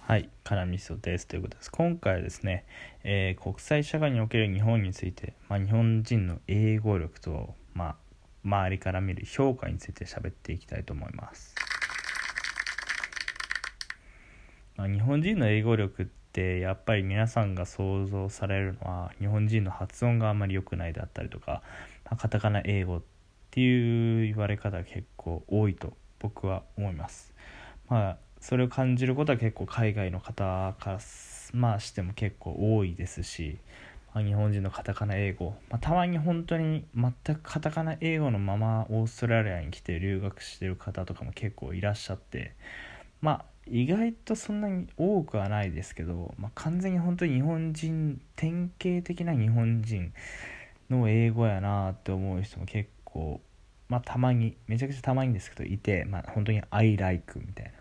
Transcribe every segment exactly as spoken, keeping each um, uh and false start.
はい、カナミソですということです。今回はですね、えー国際社会における日本について、まあ、日本人の英語力と、まあ、周りから見る評価について喋っていきたいと思います。まあ、日本人の英語力ってやっぱり皆さんが想像されるのは日本人の発音があんまり良くないだったりとか、まあ、カタカナ英語っていう言われ方が結構多いと僕は思います。まあそれを感じることは結構海外の方からまあしても結構多いですし、まあ、日本人のカタカナ英語、まあ、たまに本当に全くカタカナ英語のままオーストラリアに来て留学してる方とかも結構いらっしゃって、まあ意外とそんなに多くはないですけど、まあ、完全に本当に日本人典型的な日本人の英語やなって思う人も結構、まあたまにめちゃくちゃたまにですけどいて、まあ本当に I like みたいな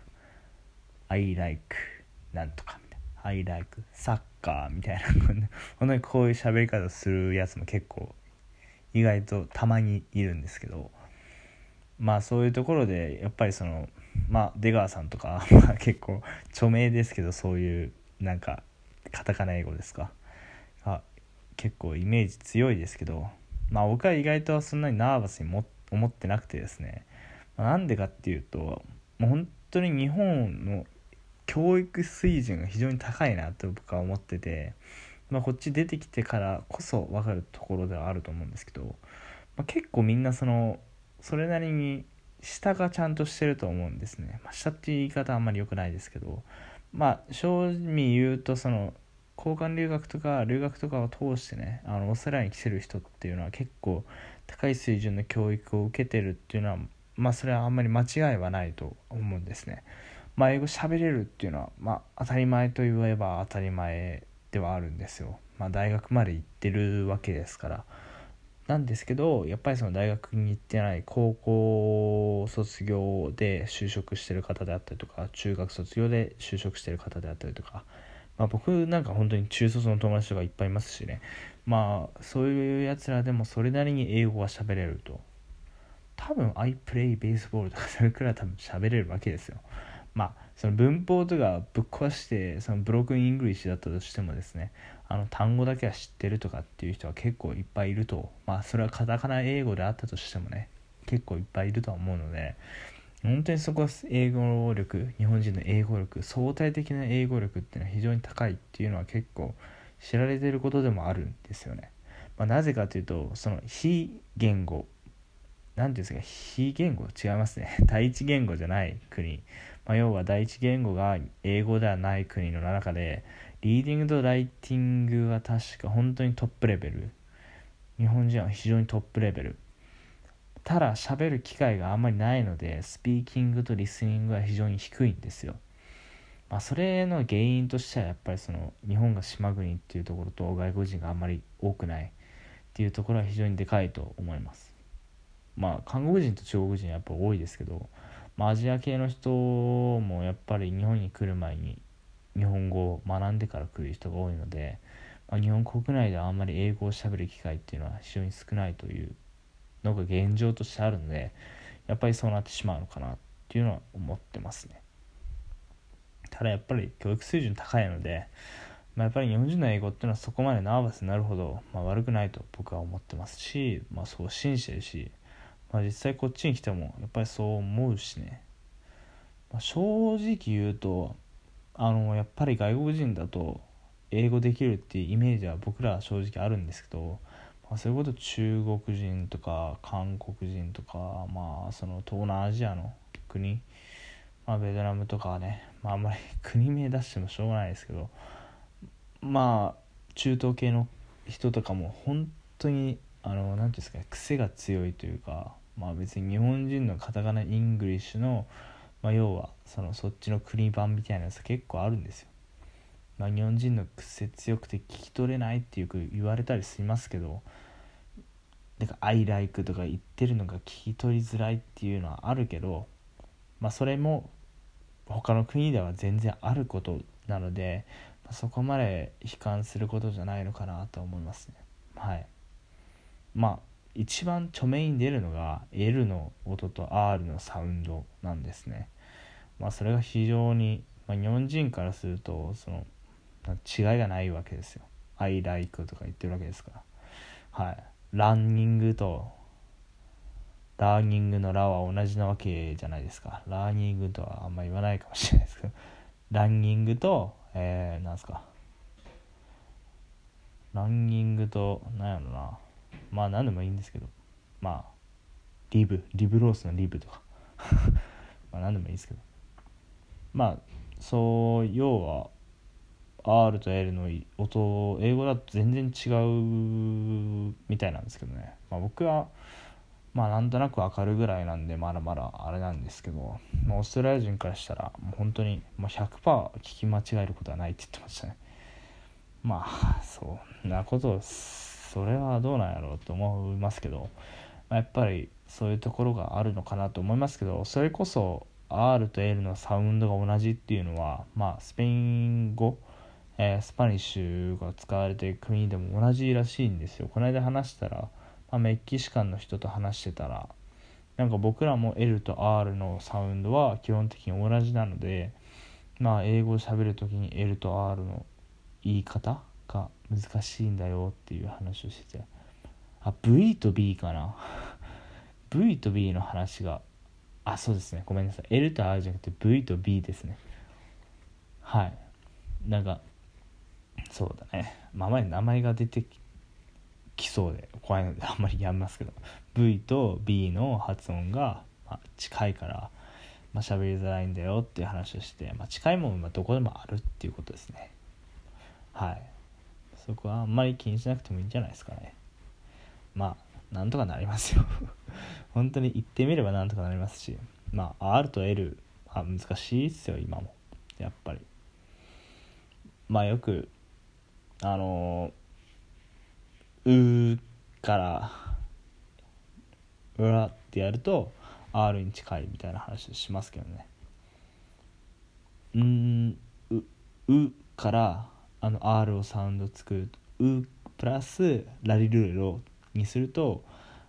I like なんとかみたいな I like サッカーみたいな本当にこういう喋り方するやつも結構意外とたまにいるんですけど、まあそういうところでやっぱりそのまあ出川さんとかまあ結構著名ですけど、そういうなんかカタカナ英語ですかが結構イメージ強いですけど、まあ僕は意外とそんなにナーバスにも思ってなくてですね、まあ、なんでかっていうともう本当に日本の教育水準が非常に高いなと僕は思ってて、まあ、こっち出てきてからこそ分かるところではあると思うんですけど、まあ、結構みんなそのそれなりに下がちゃんとしてると思うんですね、まあ、下っていう言い方はあんまり良くないですけど、まあ正味言うとその交換留学とか留学とかを通してね、あのオーストラリアに来てる人っていうのは結構高い水準の教育を受けてるっていうのは、まあそれはあんまり間違いはないと思うんですね。まあ英語喋れるっていうのは、まあ、当たり前と言えば当たり前ではあるんですよ。まあ大学まで行ってるわけですからなんですけど、やっぱりその大学に行ってない高校卒業で就職してる方であったりとか、中学卒業で就職してる方であったりとか、まあ、僕なんか本当に中卒の友達とかいっぱいいますしね、まあそういうやつらでもそれなりに英語が喋れると、多分 I play baseball とかそれくらい多分喋れるわけですよ。まあその文法とかぶっ壊してそのブロークンイングリッシュだったとしてもですね、あの単語だけは知ってるとかっていう人は結構いっぱいいると、まあそれはカタカナ英語であったとしてもね結構いっぱいいるとは思うので、本当にそこは英語力、日本人の英語力、相対的な英語力っていうのは非常に高いっていうのは結構知られていることでもあるんですよね。まあ、なぜかというとその非言語なんていうんですか、非言語違いますね第一言語じゃない国、まあ、要は第一言語が英語ではない国の中でリーディングとライティングは確か本当にトップレベル、日本人は非常にトップレベル、ただ喋る機会があんまりないのでスピーキングとリスニングは非常に低いんですよ。まあ、それの原因としてはやっぱりその日本が島国っていうところと外国人があんまり多くないっていうところは非常にでかいと思います。まあ韓国人と中国人はやっぱ多いですけど、まあ、アジア系の人もやっぱり日本に来る前に日本語を学んでから来る人が多いので、まあ、日本国内ではあんまり英語を喋る機会っていうのは非常に少ないというのが現状としてあるので、やっぱりそうなってしまうのかなっていうのは思ってますね。ただやっぱり教育水準高いので、まあ、やっぱり日本人の英語っていうのはそこまでナーバスになるほど、まあ、悪くないと僕は思ってますし、まあ、そう信じてるし、まあ、実際こっちに来てもやっぱりそう思うしね、まあ、正直言うとあのやっぱり外国人だと英語できるっていうイメージは僕らは正直あるんですけど、まあ、そういうこと中国人とか韓国人とか、まあその東南アジアの国、まあ、ベトナムとかはね、まあ、あんまり国名出してもしょうがないですけど、まあ中東系の人とかも本当にあのなんていうんですかね、癖が強いというか、まあ別に日本人のカタカナイングリッシュの、まあ、要はそのそっちの国版みたいなやつ結構あるんですよ。まあ、日本人の癖強くて聞き取れないっていう言われたりしますけど、なんか I like とか言ってるのが聞き取りづらいっていうのはあるけど、まあそれも他の国では全然あることなので、まあ、そこまで悲観することじゃないのかなと思いますね。はい。まあ一番著名に出るのが L の音と R のサウンドなんですね。まあそれが非常にまあ、日本人からするとその違いがないわけですよ。 I like とか言ってるわけですから。はい。ランニングとラーニングのラは同じなわけじゃないですか。ラーニングとはあんま言わないかもしれないですけど、ランニングとえー、なんすかランニングとなんやろな、まあ何でもいいんですけど、まあリブリブロースのリブとかまあ何でもいいですけど、まあそう要は R と L の音英語だと全然違うみたいなんですけどね。まあ僕はまあなんとなくわかるぐらいなんでまだまだあれなんですけど、まあ、オーストラリア人からしたらもう本当に、まあ、ひゃくパーセント 聞き間違えることはないって言ってましたね。まあそんなことそれはどうなんやろうと思いますけど、まあ、やっぱりそういうところがあるのかなと思いますけど、それこそ R と L のサウンドが同じっていうのは、まあスペイン語、えー、スパニッシュが使われている国でも同じらしいんですよ。この間話したら、まあ、メキシカンの人と話してたら、なんか僕らも L と R のサウンドは基本的に同じなので、まあ英語を喋るときに L と R の言い方が難しいんだよっていう話をしてて、あ V と B かなV と B の話が、あそうですね、ごめんなさい、 L と R じゃなくて V と B ですね。はい。なんかそうだね、まあ、あまり名前が出てきそうで怖いのであんまりやめますけど、 V と B の発音が、まあ、近いから、まあ、喋りづらいんだよっていう話をして、まあ、近いものはどこでもあるっていうことですね。はい。そこはあんまり気にしなくてもいいんじゃないですかね。まあなんとかなりますよ本当に言ってみればなんとかなりますし、まあ R と L は難しいっすよ今もやっぱり。まあよくあのうーからうらってやると R に近いみたいな話しますけどね。うーんううからあの R をサウンド作るとうプラスラリルレロにすると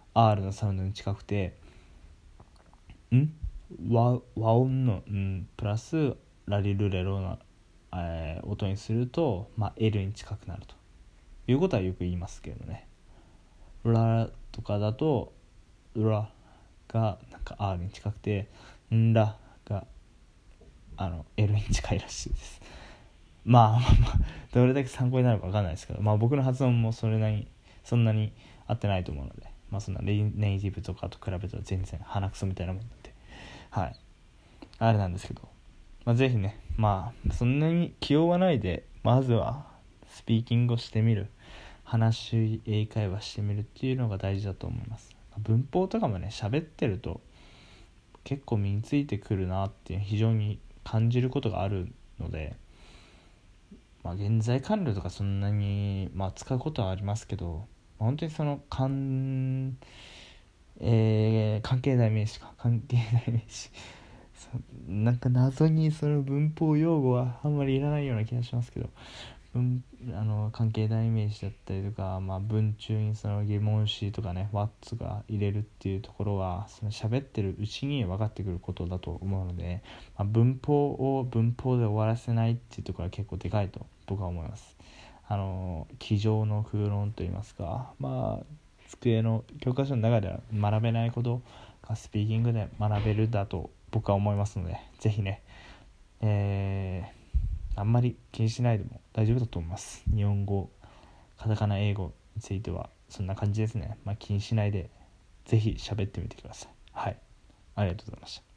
R のサウンドに近くて、ん和, 和音のんプラスラリルレロの、えー、音にすると、まあ、L に近くなるということはよく言いますけどね。ラとかだとラがなんか R に近くて、んラがあの L に近いらしいです。まあまあまあどれだけ参考になるか分かんないですけど、まあ僕の発音もそれなりにそんなに合ってないと思うので、まあそんなネイティブとかと比べたら全然鼻くそみたいなもんなんで、はいあれなんですけど、まあぜひね、まあそんなに気負わないでまずはスピーキングをしてみる、話し英会話してみるっていうのが大事だと思います。文法とかもね喋ってると結構身についてくるなっていう非常に感じることがあるので、まあ、現在完了とかそんなに、まあ、使うことはありますけど、本当にその関、えー、関係代名詞か関係代名詞なんか謎にその文法用語はあんまりいらないような気がしますけど、文あの関係代名詞だったりとか、まあ、文中にその疑問詞とかね What が入れるっていうところはその喋ってるうちに分かってくることだと思うので、まあ、文法を文法で終わらせないっていうところは結構でかいと僕は思います。あの机上の空論といいますか、まあ机の教科書の中では学べないことがスピーキングで学べるだと僕は思いますので、ぜひね、えーあんまり気にしないでも大丈夫だと思います。日本語、カタカナ、英語についてはそんな感じですね。まあ気にしないでぜひ喋ってみてください。はい、ありがとうございました。